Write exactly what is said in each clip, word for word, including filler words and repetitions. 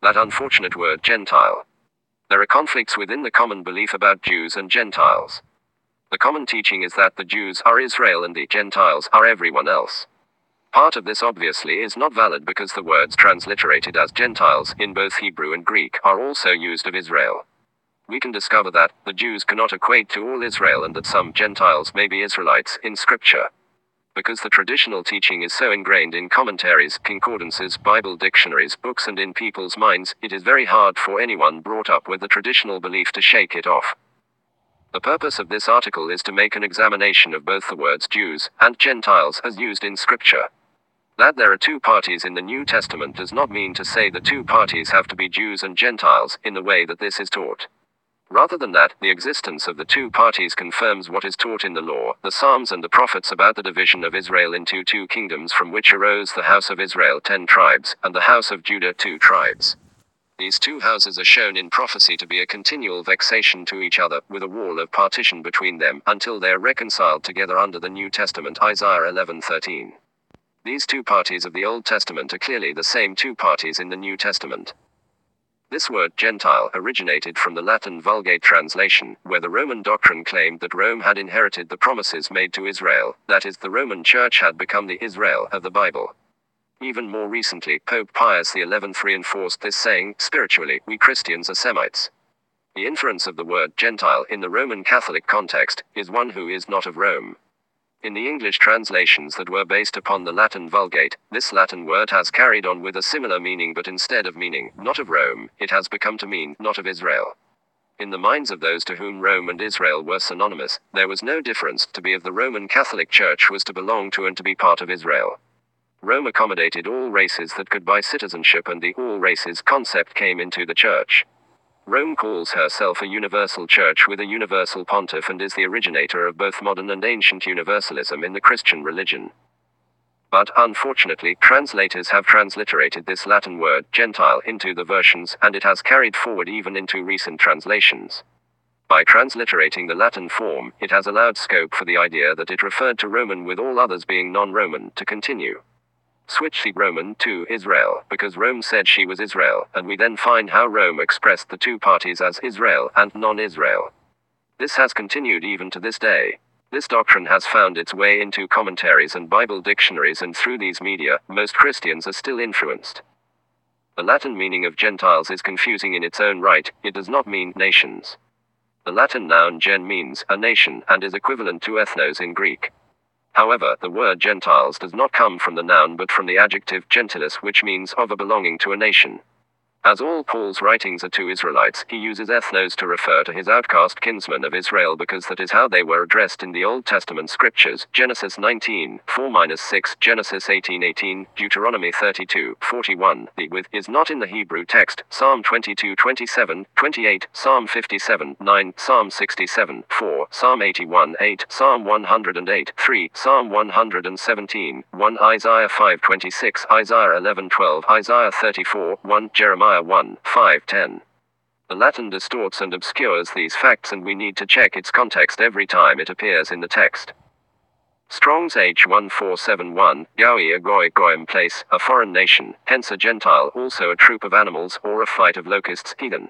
That unfortunate word Gentile. There are conflicts within the common belief about Jews and Gentiles. The common teaching is that the Jews are Israel and the Gentiles are everyone else. Part of this obviously is not valid because the words transliterated as Gentiles in both Hebrew and Greek are also used of Israel. We can discover that the Jews cannot equate to all Israel and that some Gentiles may be Israelites in Scripture. Because the traditional teaching is so ingrained in commentaries, concordances, Bible dictionaries, books and in people's minds, it is very hard for anyone brought up with the traditional belief to shake it off. The purpose of this article is to make an examination of both the words Jews and Gentiles as used in Scripture. That there are two parties in the New Testament does not mean to say the two parties have to be Jews and Gentiles in the way that this is taught. Rather than that, the existence of the two parties confirms what is taught in the law, the Psalms and the prophets about the division of Israel into two kingdoms from which arose the house of Israel ten tribes, and the house of Judah two tribes. These two houses are shown in prophecy to be a continual vexation to each other, with a wall of partition between them, until they are reconciled together under the New Testament. Isaiah eleven thirteen. These two parties of the Old Testament are clearly the same two parties in the New Testament. This word Gentile originated from the Latin Vulgate translation, where the Roman doctrine claimed that Rome had inherited the promises made to Israel, that is, the Roman Church had become the Israel of the Bible. Even more recently, Pope Pius the eleventh reinforced this, saying, "Spiritually, we Christians are Semites." The inference of the word Gentile in the Roman Catholic context is one who is not of Rome. In the English translations that were based upon the Latin Vulgate, this Latin word has carried on with a similar meaning, but instead of meaning not of Rome, it has become to mean not of Israel. In the minds of those to whom Rome and Israel were synonymous, there was no difference. To be of the Roman Catholic Church was to belong to and to be part of Israel. Rome accommodated all races that could buy citizenship, and the all races concept came into the church. Rome calls herself a universal church with a universal pontiff and is the originator of both modern and ancient universalism in the Christian religion. But, unfortunately, translators have transliterated this Latin word, Gentile, into the versions, and it has carried forward even into recent translations. By transliterating the Latin form, it has allowed scope for the idea that it referred to Roman with all others being non-Roman to continue. Switch the Roman to Israel, because Rome said she was Israel, and we then find how Rome expressed the two parties as Israel and non-Israel. This has continued even to this day. This doctrine has found its way into commentaries and Bible dictionaries, and through these media, most Christians are still influenced. The Latin meaning of Gentiles is confusing in its own right. It does not mean nations. The Latin noun gen means a nation, and is equivalent to ethnos in Greek. However, the word Gentiles does not come from the noun but from the adjective gentilis, which means of or belonging to a nation. As all Paul's writings are to Israelites, he uses ethnos to refer to his outcast kinsmen of Israel, because that is how they were addressed in the Old Testament scriptures. Genesis nineteen, four to six, Genesis eighteen eighteen, Deuteronomy thirty-two, forty-one. The with is not in the Hebrew text. Psalm twenty-two twenty-seven, twenty-eight, Psalm fifty-seven, nine, Psalm sixty-seven, four, Psalm eighty-one, eight, Psalm one hundred eight, three, Psalm one hundred seventeen, one, Isaiah five twenty-six, Isaiah eleven twelve, Isaiah thirty-four, one, Jeremiah one, five, ten. The Latin distorts and obscures these facts, and we need to check its context every time it appears in the text. Strong's H one four seven one, Gaui a goy goyim place, a foreign nation, hence a Gentile, also a troop of animals, or a flight of locusts, heathen.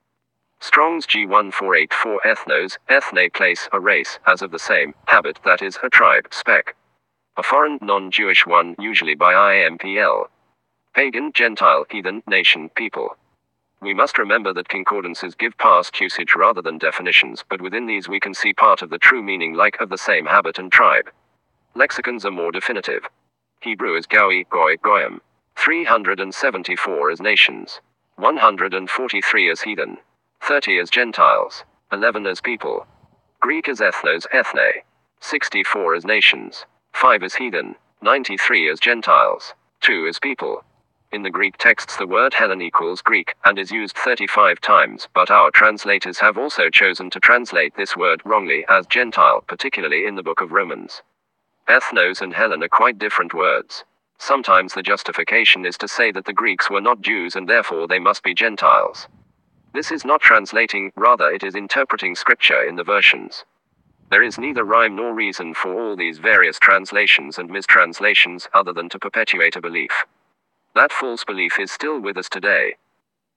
Strong's G one four eight four, ethnos, ethne place, a race, as of the same habit, that is, a tribe, spec. A foreign, non-Jewish one, usually by I M P L. Pagan, Gentile, heathen, nation, people. We must remember that concordances give past usage rather than definitions, but within these we can see part of the true meaning, like of the same habit and tribe. Lexicons are more definitive. Hebrew is Gaui, Goy, Goyim. three hundred seventy-four as nations. one hundred forty-three as heathen. thirty as Gentiles. eleven as people. Greek as ethnos, ethne. sixty-four as nations. five as heathen. ninety-three as Gentiles. two as people. In the Greek texts the word Hellen equals Greek, and is used thirty-five times, but our translators have also chosen to translate this word wrongly as Gentile, particularly in the book of Romans. Ethnos and Hellen are quite different words. Sometimes the justification is to say that the Greeks were not Jews and therefore they must be Gentiles. This is not translating, rather it is interpreting scripture in the versions. There is neither rhyme nor reason for all these various translations and mistranslations other than to perpetuate a belief. That false belief is still with us today.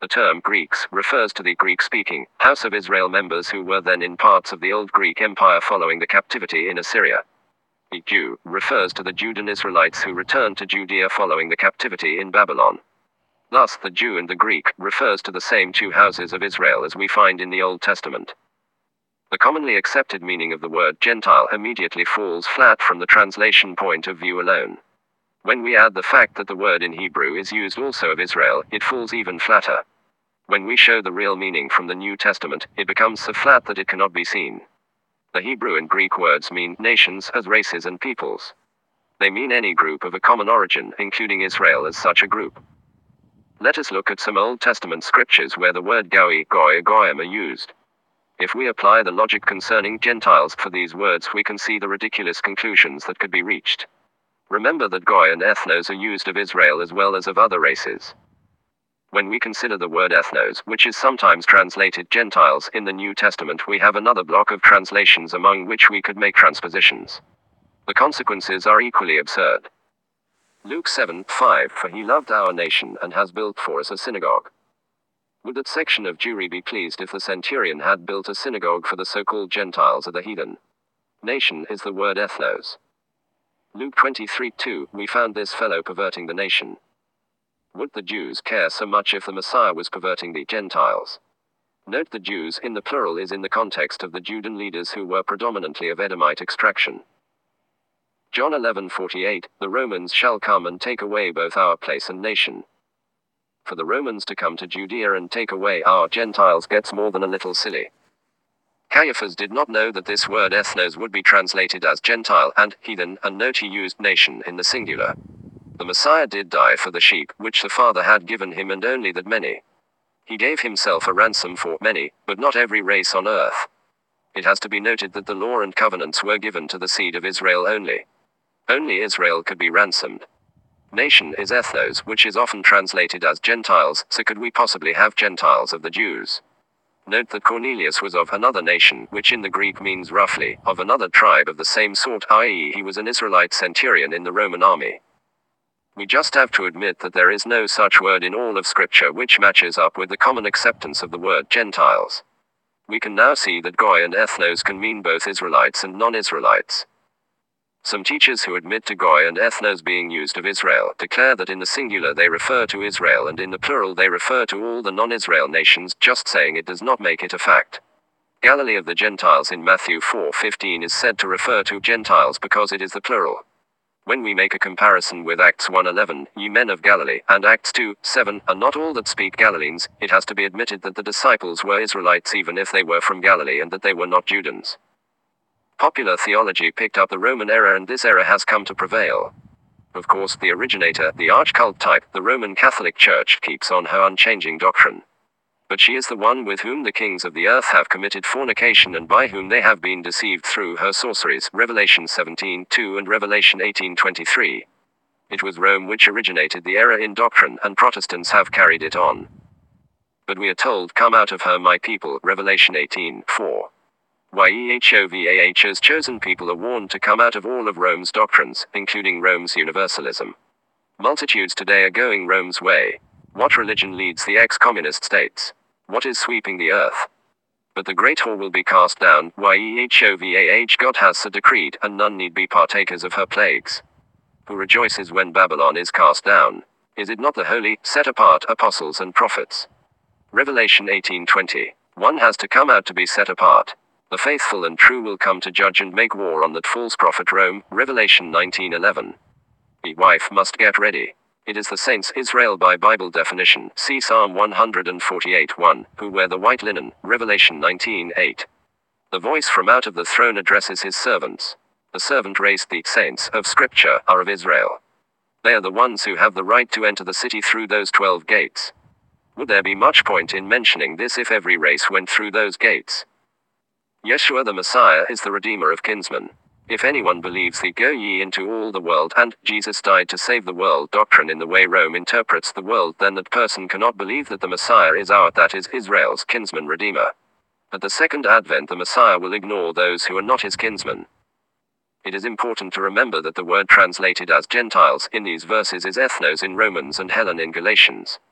The term Greeks refers to the Greek-speaking House of Israel members who were then in parts of the old Greek Empire following the captivity in Assyria. The Jew refers to the Judean Israelites who returned to Judea following the captivity in Babylon. Thus, the Jew and the Greek refers to the same two houses of Israel as we find in the Old Testament. The commonly accepted meaning of the word Gentile immediately falls flat from the translation point of view alone. When we add the fact that the word in Hebrew is used also of Israel, it falls even flatter. When we show the real meaning from the New Testament, it becomes so flat that it cannot be seen. The Hebrew and Greek words mean nations as races and peoples. They mean any group of a common origin, including Israel as such a group. Let us look at some Old Testament scriptures where the word Goy, Goy, Goyim are used. If we apply the logic concerning Gentiles for these words, we can see the ridiculous conclusions that could be reached. Remember that Goy and ethnos are used of Israel as well as of other races. When we consider the word ethnos, which is sometimes translated Gentiles in the New Testament, we have another block of translations among which we could make transpositions. The consequences are equally absurd. Luke seven five, for he loved our nation and has built for us a synagogue. Would that section of Jewry be pleased if the centurion had built a synagogue for the so-called Gentiles or the heathen? Nation is the word ethnos. Luke twenty-three two, we found this fellow perverting the nation. Would the Jews care so much if the Messiah was perverting the Gentiles? Note the Jews in the plural is in the context of the Judean leaders who were predominantly of Edomite extraction. John eleven forty-eight, the Romans shall come and take away both our place and nation. For the Romans to come to Judea and take away our Gentiles gets more than a little silly. Caiaphas did not know that this word ethnos would be translated as Gentile and heathen, and note he used nation in the singular. The Messiah did die for the sheep, which the Father had given him, and only that many. He gave himself a ransom for many, but not every race on earth. It has to be noted that the law and covenants were given to the seed of Israel only. Only Israel could be ransomed. Nation is ethnos, which is often translated as Gentiles, so could we possibly have Gentiles of the Jews? Note that Cornelius was of another nation, which in the Greek means roughly, of another tribe of the same sort, that is he was an Israelite centurion in the Roman army. We just have to admit that there is no such word in all of Scripture which matches up with the common acceptance of the word Gentiles. We can now see that Goy and ethnos can mean both Israelites and non-Israelites. Some teachers who admit to Goy and ethnos being used of Israel declare that in the singular they refer to Israel and in the plural they refer to all the non-Israel nations. Just saying it does not make it a fact. Galilee of the Gentiles in Matthew four fifteen is said to refer to Gentiles because it is the plural. When we make a comparison with Acts one eleven, ye men of Galilee, and Acts two seven, are not all that speak Galileans, it has to be admitted that the disciples were Israelites even if they were from Galilee and that they were not Judeans. Popular theology picked up the Roman error, and this error has come to prevail. Of course, the originator, the arch-cult type, the Roman Catholic Church, keeps on her unchanging doctrine. But she is the one with whom the kings of the earth have committed fornication and by whom they have been deceived through her sorceries, Revelation seventeen two and Revelation eighteen twenty-three. It was Rome which originated the error in doctrine, and Protestants have carried it on. But we are told, come out of her my people, Revelation eighteen four. Yehovah's chosen people are warned to come out of all of Rome's doctrines, including Rome's universalism. Multitudes today are going Rome's way. What religion leads the ex-communist states? What is sweeping the earth? But the great whore will be cast down, Yehovah God has so decreed, and none need be partakers of her plagues. Who rejoices when Babylon is cast down? Is it not the holy, set-apart apostles and prophets? Revelation eighteen twenty. One has to come out to be set apart. The faithful and true will come to judge and make war on that false prophet Rome, Revelation nineteen eleven. The wife must get ready. It is the saints Israel by Bible definition, see Psalm one forty-eight one, who wear the white linen, Revelation nineteen eight. The voice from out of the throne addresses his servants. The servant race, the saints of Scripture, are of Israel. They are the ones who have the right to enter the city through those twelve gates. Would there be much point in mentioning this if every race went through those gates? Yeshua the Messiah is the Redeemer of kinsmen. If anyone believes the go ye into all the world and Jesus died to save the world doctrine in the way Rome interprets the world, then that person cannot believe that the Messiah is our, that is, Israel's kinsman Redeemer. At the second advent the Messiah will ignore those who are not his kinsmen. It is important to remember that the word translated as Gentiles in these verses is ethnos in Romans and Helen in Galatians.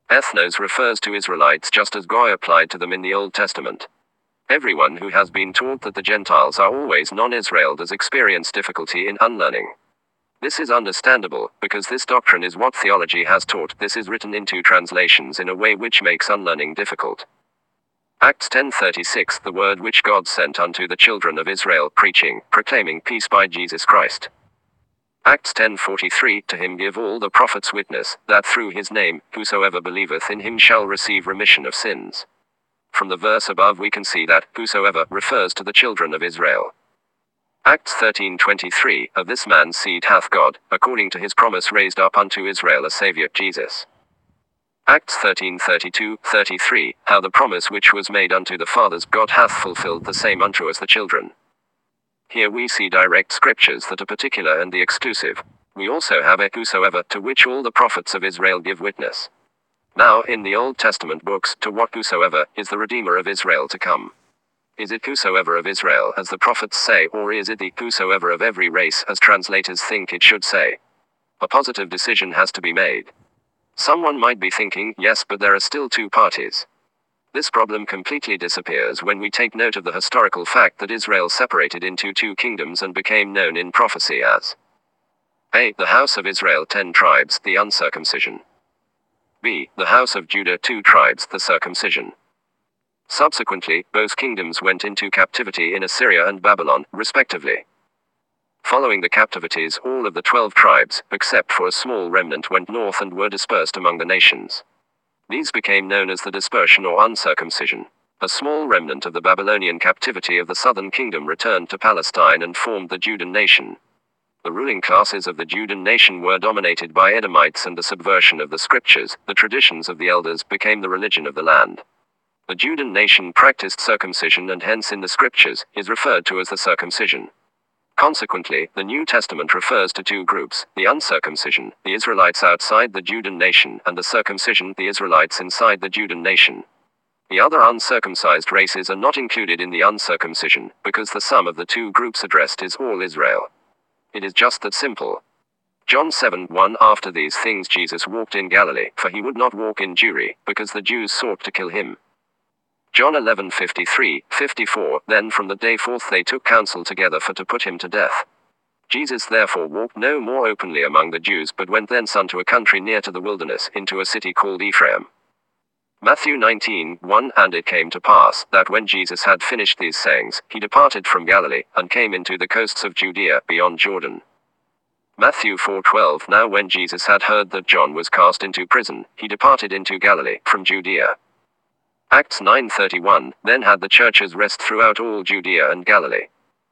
Ethnos refers to Israelites just as Goy applied to them in the Old Testament. Everyone who has been taught that the Gentiles are always non-Israel does experience difficulty in unlearning. This is understandable, because this doctrine is what theology has taught. This is written into translations in a way which makes unlearning difficult. Acts ten thirty-six The word which God sent unto the children of Israel, preaching, proclaiming peace by Jesus Christ. Acts ten forty-three To him give all the prophets witness, that through his name, whosoever believeth in him shall receive remission of sins. From the verse above we can see that whosoever refers to the children of Israel. Acts thirteen twenty-three Of this man's seed hath God, according to his promise, raised up unto Israel a Saviour, Jesus. Acts thirteen thirty-two thirty-three How the promise which was made unto the fathers God hath fulfilled the same unto us the children. Here we see direct scriptures that are particular and the exclusive. We also have a whosoever, to which all the prophets of Israel give witness. Now in the Old Testament books, to what whosoever is the Redeemer of Israel to come? Is it whosoever of Israel, as the prophets say, or is it the whosoever of every race, as translators think it should say? A positive decision has to be made. Someone might be thinking, yes, but there are still two parties. This problem completely disappears when we take note of the historical fact that Israel separated into two kingdoms and became known in prophecy as A. The house of Israel, ten tribes, the uncircumcision. B. The house of Judah, two tribes, the circumcision. Subsequently, both kingdoms went into captivity in Assyria and Babylon, respectively. Following the captivities, all of the twelve tribes, except for a small remnant, went north and were dispersed among the nations. These became known as the dispersion or uncircumcision. A small remnant of the Babylonian captivity of the southern kingdom returned to Palestine and formed the Judean nation. The ruling classes of the Judean nation were dominated by Edomites, and the subversion of the scriptures, the traditions of the elders, became the religion of the land. The Judean nation practiced circumcision, and hence in the scriptures, is referred to as the circumcision. Consequently, the New Testament refers to two groups, the uncircumcision, the Israelites outside the Judean nation, and the circumcision, the Israelites inside the Judean nation. The other uncircumcised races are not included in the uncircumcision, because the sum of the two groups addressed is all Israel. It is just that simple. John seven one After these things Jesus walked in Galilee, for he would not walk in Jewry, because the Jews sought to kill him. John eleven fifty-three fifty-four Then from the day forth they took counsel together for to put him to death. Jesus therefore walked no more openly among the Jews, but went thence unto a country near to the wilderness, into a city called Ephraim. Matthew nineteen one And it came to pass, that when Jesus had finished these sayings, he departed from Galilee, and came into the coasts of Judea, beyond Jordan. Matthew four twelve Now when Jesus had heard that John was cast into prison, he departed into Galilee, from Judea. Acts nine thirty-one Then had the churches rest throughout all Judea and Galilee.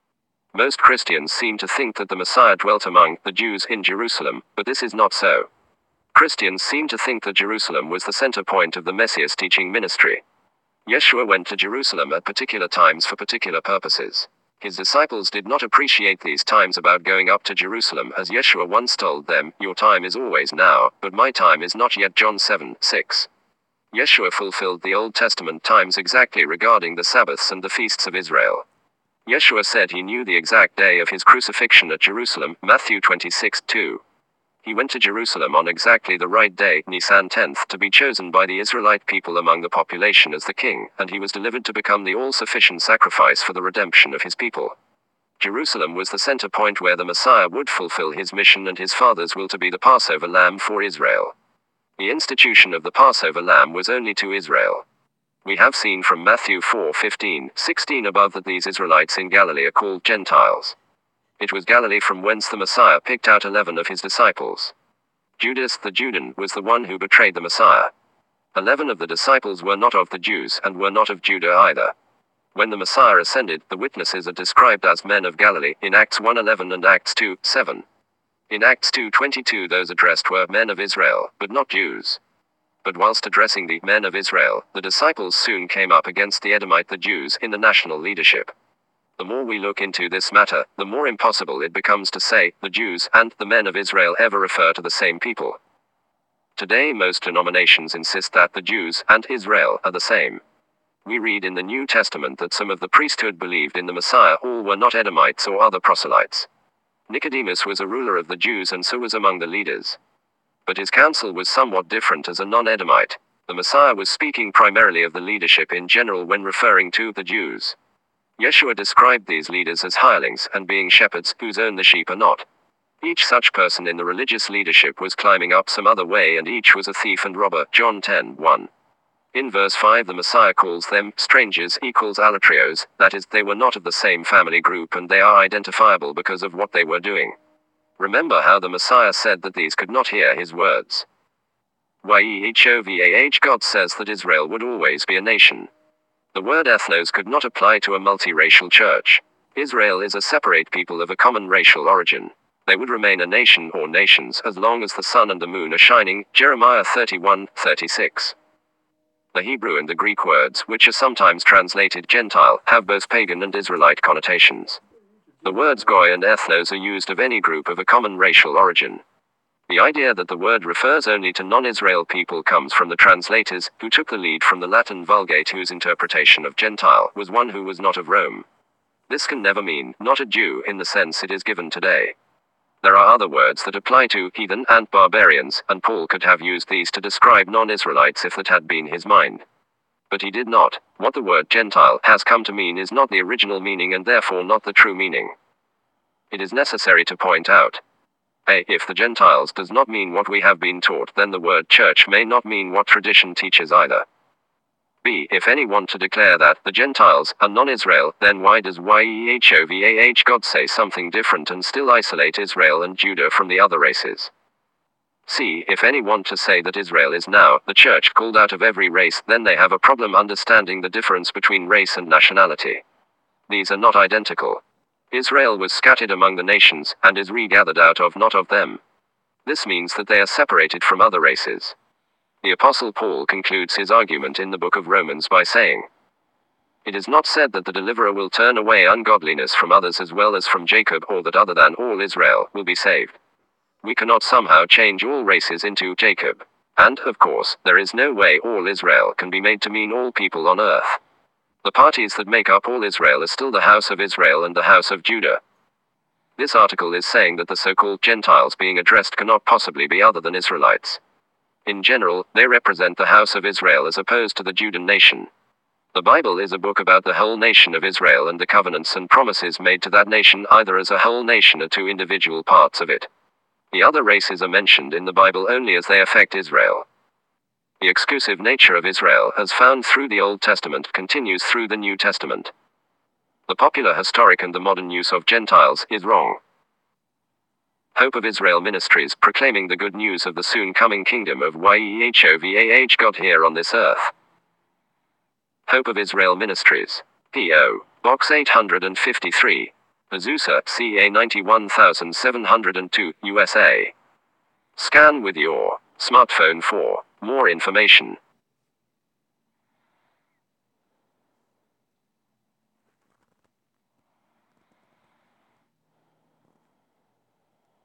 Most Christians seem to think that the Messiah dwelt among the Jews in Jerusalem, but this is not so. Christians seem to think that Jerusalem was the center point of the Messiah's teaching ministry. Yeshua went to Jerusalem at particular times for particular purposes. His disciples did not appreciate these times about going up to Jerusalem, as Yeshua once told them, "Your time is always now, but my time is not yet." John seven six Yeshua fulfilled the Old Testament times exactly regarding the Sabbaths and the feasts of Israel. Yeshua said he knew the exact day of his crucifixion at Jerusalem, Matthew twenty-six two. He went to Jerusalem on exactly the right day, Nisan tenth, to be chosen by the Israelite people among the population as the king, and he was delivered to become the all-sufficient sacrifice for the redemption of his people. Jerusalem was the center point where the Messiah would fulfill his mission, and his Father's will to be the Passover lamb for Israel. The institution of the Passover lamb was only to Israel. We have seen from Matthew four fifteen sixteen above that these Israelites in Galilee are called Gentiles. It was Galilee from whence the Messiah picked out eleven of his disciples. Judas the Judean was the one who betrayed the Messiah. Eleven of the disciples were not of the Jews, and were not of Judah either. When the Messiah ascended, the witnesses are described as men of Galilee, in Acts one eleven and Acts two seven. In Acts two twenty-two those addressed were men of Israel, but not Jews. But whilst addressing the men of Israel, the disciples soon came up against the Edomite, the Jews, in the national leadership. The more we look into this matter, the more impossible it becomes to say, the Jews and the men of Israel ever refer to the same people. Today most denominations insist that the Jews and Israel are the same. We read in the New Testament that some of the priesthood believed in the Messiah, all were not Edomites or other proselytes. Nicodemus was a ruler of the Jews and so was among the leaders. But his counsel was somewhat different as a non-Edomite. The Messiah was speaking primarily of the leadership in general when referring to the Jews. Yeshua described these leaders as hirelings and being shepherds whose own the sheep are not. Each such person in the religious leadership was climbing up some other way, and each was a thief and robber. John ten one. In verse five, the Messiah calls them strangers equals alatrios, that is, they were not of the same family group and they are identifiable because of what they were doing. Remember how the Messiah said that these could not hear his words. Yehovah God says that Israel would always be a nation. The word ethnos could not apply to a multiracial church. Israel is a separate people of a common racial origin. They would remain a nation or nations as long as the sun and the moon are shining. Jeremiah thirty-one thirty-six. The Hebrew and the Greek words, which are sometimes translated Gentile, have both pagan and Israelite connotations. The words Goy and ethnos are used of any group of a common racial origin. The idea that the word refers only to non-Israel people comes from the translators, who took the lead from the Latin Vulgate, whose interpretation of Gentile was one who was not of Rome. This can never mean not a Jew in the sense it is given today. There are other words that apply to heathen and barbarians, and Paul could have used these to describe non-Israelites if that had been his mind. But he did not. What the word Gentile has come to mean is not the original meaning and therefore not the true meaning. It is necessary to point out. A. If the Gentiles does not mean what we have been taught, then the word church may not mean what tradition teaches either. B. If any want to declare that the Gentiles are non-Israel, then why does Yehovah God say something different and still isolate Israel and Judah from the other races? C. If any want to say that Israel is now the church called out of every race, then they have a problem understanding the difference between race and nationality. These are not identical. Israel was scattered among the nations, and is regathered out of not of them. This means that they are separated from other races. The Apostle Paul concludes his argument in the book of Romans by saying, "It is not said that the deliverer will turn away ungodliness from others as well as from Jacob, or that other than all Israel will be saved." We cannot somehow change all races into Jacob. And, of course, there is no way all Israel can be made to mean all people on earth. The parties that make up all Israel are still the house of Israel and the house of Judah. This article is saying that the so-called Gentiles being addressed cannot possibly be other than Israelites. In general, they represent the house of Israel as opposed to the Judean nation. The Bible is a book about the whole nation of Israel and the covenants and promises made to that nation either as a whole nation or to individual parts of it. The other races are mentioned in the Bible only as they affect Israel. The exclusive nature of Israel, as found through the Old Testament, continues through the New Testament. The popular historic and the modern use of Gentiles is wrong. Hope of Israel Ministries, proclaiming the good news of the soon-coming kingdom of Yehovah God here on this earth. Hope of Israel Ministries. P O. Box eight hundred fifty-three. Azusa, C A ninety-one seven oh two, U S A. Scan with your smartphone for more information.